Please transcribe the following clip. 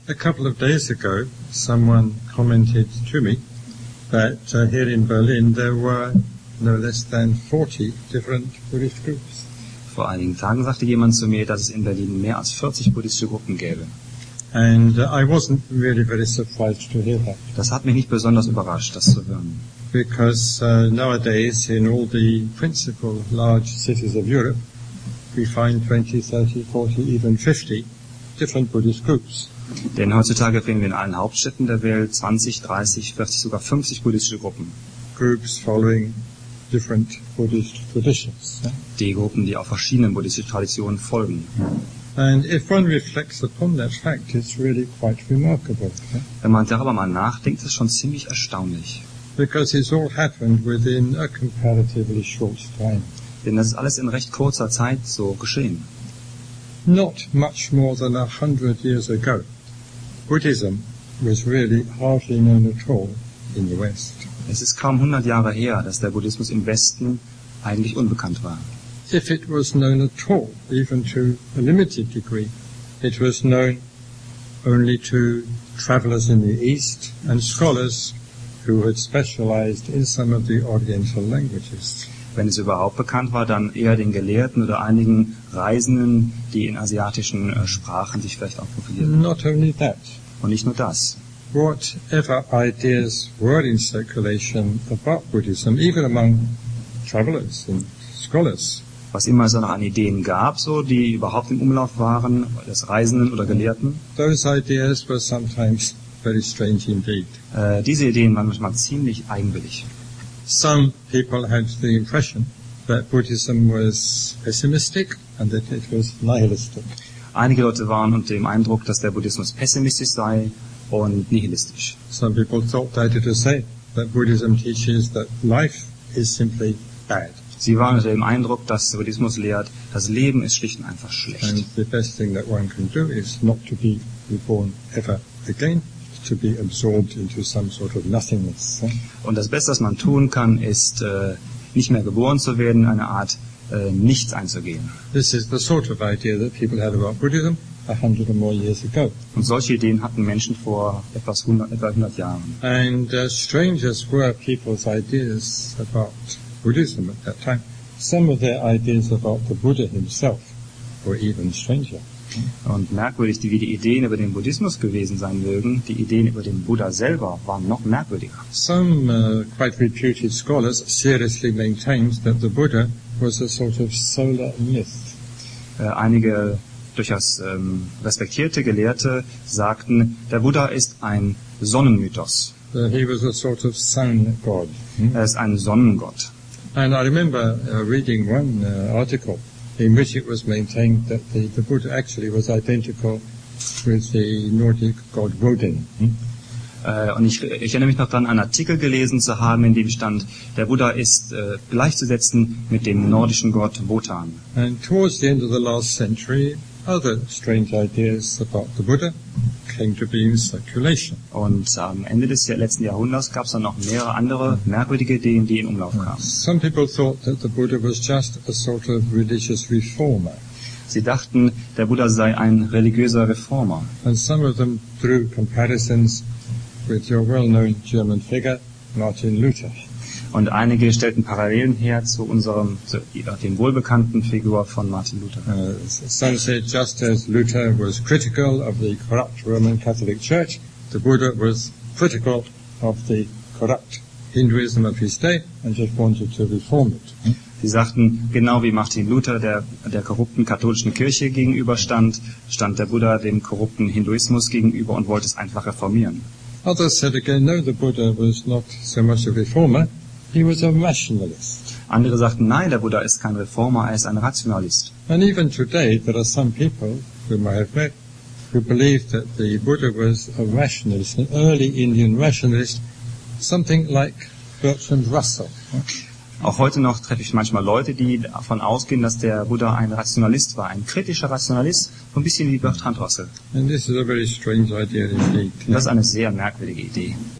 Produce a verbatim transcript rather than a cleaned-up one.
A couple of days ago, someone commented to me that uh, here in Berlin there were no less than forty different Buddhist groups. Vor einigen Tagen sagte jemand zu mir, dass es in Berlin mehr als vierzig buddhistische Gruppen gäbe. And uh, I wasn't really very surprised to hear that. Das hat mich nicht besonders überrascht, das zu hören. Because uh, nowadays in all the principal large cities of Europe, we find twenty, thirty, forty, even fifty different Buddhist groups. Denn heutzutage finden wir in allen Hauptstädten der Welt zwanzig, dreißig, vierzig, sogar fünfzig buddhistische Gruppen. Groups following different Buddhist traditions. Yeah? Die Gruppen, die auch verschiedenen buddhistischen Traditionen folgen. And if one reflects upon that fact, it's really quite remarkable. Yeah? Wenn man darüber mal nachdenkt, ist es schon ziemlich erstaunlich. Because it's all happened within a comparatively short time. Denn das ist alles in recht kurzer Zeit so geschehen. Not much more than a hundred years ago, Buddhism was really hardly known at all in the West. Es ist kaum hundert Jahre her, dass der Buddhismus im Westen eigentlich unbekannt war. If it was known at all, even to a limited degree, it was known only to travelers in the East and scholars who had specialized in some of the Oriental languages. Wenn es überhaupt bekannt war, dann eher den Gelehrten oder einigen Reisenden, die in asiatischen äh, Sprachen sich vielleicht auch profilierten. Not only that. Und nicht nur das. Whatever ideas were in circulation about Buddhism, even among travelers and scholars, was immer es noch an Ideen gab, so die überhaupt im Umlauf waren, des Reisenden oder Gelehrten, those ideas were sometimes very strange indeed. Äh, diese Ideen waren manchmal ziemlich eigenwillig. Some people had the impression that Buddhism was pessimistic and that it was nihilistic. Einige Leute waren unter dem Eindruck, dass der Buddhismus pessimistisch sei und nihilistisch. Some people thought that to say that Buddhism teaches that life is simply bad. Sie waren unter dem Eindruck, dass der Buddhismus lehrt, das Leben ist schlicht und einfach schlecht. And the best thing that one can do is not to be reborn ever again, to be absorbed into some sort of nothingness. Und das Beste, was man tun kann, ist, äh, nicht mehr geboren zu werden, eine Art äh, Nichts einzugehen. This is the sort of idea that people had about Buddhism a hundred or more years ago. Und solche Ideen hatten Menschen vor etwas hundert, etwa hundert Jahren. And uh, strange as were people's ideas about Buddhism at that time, some of their ideas about the Buddha himself were even stranger. Und merkwürdig, wie die Ideen über den Buddhismus gewesen sein mögen, die Ideen über den Buddha selber waren noch merkwürdiger. Some uh, quite reputed scholars seriously maintained that the Buddha was a sort of solar myth. Äh, einige durchaus ähm, respektierte Gelehrte sagten, der Buddha ist ein Sonnenmythos. Uh, he was a sort of sun god. Hmm? Er ist ein Sonnengott. And I remember uh, reading one uh, article in which it was maintained that the, the Buddha actually was identical with the Nordic god Woden. Hmm? Äh, und ich, ich erinnere mich noch daran, einen Artikel gelesen zu haben, in dem stand, der Buddha ist äh, gleichzusetzen mit dem nordischen Gott Wotan. And towards the end of the last century, other strange ideas about the Buddha came to be in circulation. Und am Ende des letzten Jahrhunderts gab es dann noch mehrere andere merkwürdige Ideen, die in Umlauf kamen. Some people thought that the Buddha was just a sort of religious reformer. Sie dachten, der Buddha sei ein religiöser Reformer. And some of them drew comparisons with your well-known German figure, Martin Luther. Und einige stellten Parallelen her zu unserem, zu dem wohlbekannten Figur von Martin Luther. Uh, some said just as Luther was critical of the corrupt Roman Catholic Church, the Buddha was critical of the corrupt Hinduism of his day and just wanted to reform it. Sie sagten, genau wie Martin Luther der, der korrupten katholischen Kirche gegenüberstand, stand der Buddha dem korrupten Hinduismus gegenüber und wollte es einfach reformieren. Others said again, no, the Buddha was not so much a reformer, he was a rationalist. Andere sagten, nein, der Buddha ist kein Reformer, er ist ein Rationalist. And even today there are some people whom I have met who believe that the Buddha was a rationalist, an early Indian rationalist, something like Bertrand Russell. Auch heute noch treffe ich manchmal Leute, die davon ausgehen, dass der Buddha ein Rationalist war, ein kritischer Rationalist, so ein bisschen wie Bertrand Russell. And this is a very strange idea indeed. Und das ist eine sehr merkwürdige Idee.